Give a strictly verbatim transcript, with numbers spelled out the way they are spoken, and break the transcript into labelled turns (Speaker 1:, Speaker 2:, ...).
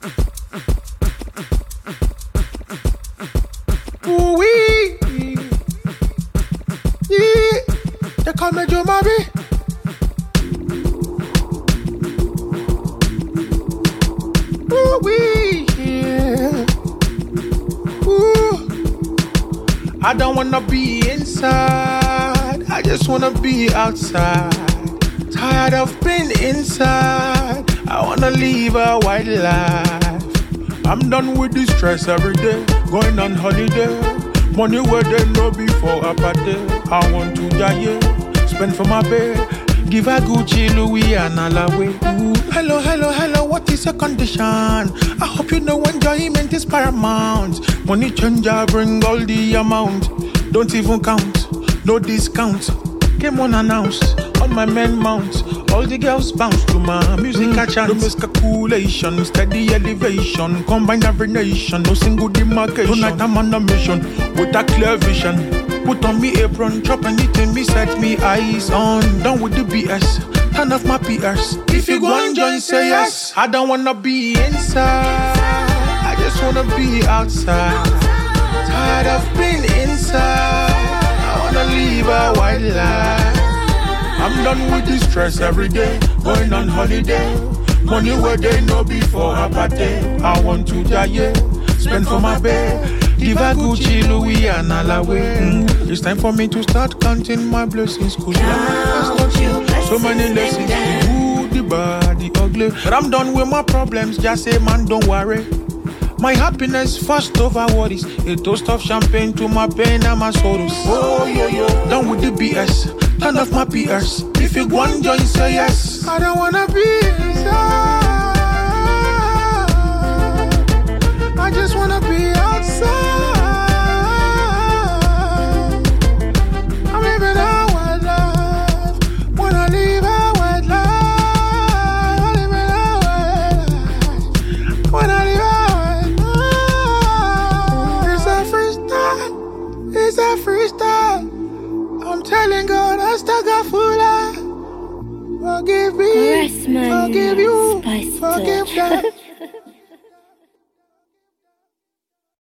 Speaker 1: Ooh wee, yeah. They call me Joe Mabi. Ooh wee, yeah. Ooh. I don't wanna be inside. I just wanna be outside. Tired of being inside. I wanna live a wild life. I'm done with the stress every day. Going on holiday. Money where they know before a party. I want to die, yeah. Spend for my bed. Give a Gucci, Louis, and all away. Ooh. Hello, hello, hello, what is your condition? I hope you know enjoyment is paramount. Money changer, bring all the amount. Don't even count, no discount. Came on announced, on my men mount. All the girls bounce to my music mm. I chant. No miscalculation, steady elevation. Combine every nation, no single demarcation. Tonight I'm on a mission, with a clear vision. Put on me apron, chop anything, me set me eyes on. Done with the B S, turn off my P Rs. If you go and join, say yes. I don't wanna be inside, I just wanna be outside. Tired of being inside, I wanna live a wild life. I'm done with the stress every day, going on holiday. Money where they know before a party. I want to die, yeah. Spend for my bed. Give a Gucci, Louis, and all away. Mm. It's time for me to start counting my blessings. Cause life so many lessons. The good, the bad, the ugly. But I'm done with my problems. Just say, man, don't worry. My happiness first over worries. A toast of champagne to my pain and my sorrows. Oh, yeah, yeah. Done with the B S. Turn off my P Rs. If you go and join, say yes. I don't wanna be inside. I just wanna be outside. I'm living a wild life. Wanna live a wild life. I'm living a wild life. Wanna live a wild life. It's a freestyle. It's a freestyle. I'm telling God I still got food. Forgive me. Forgive you. Forgive them.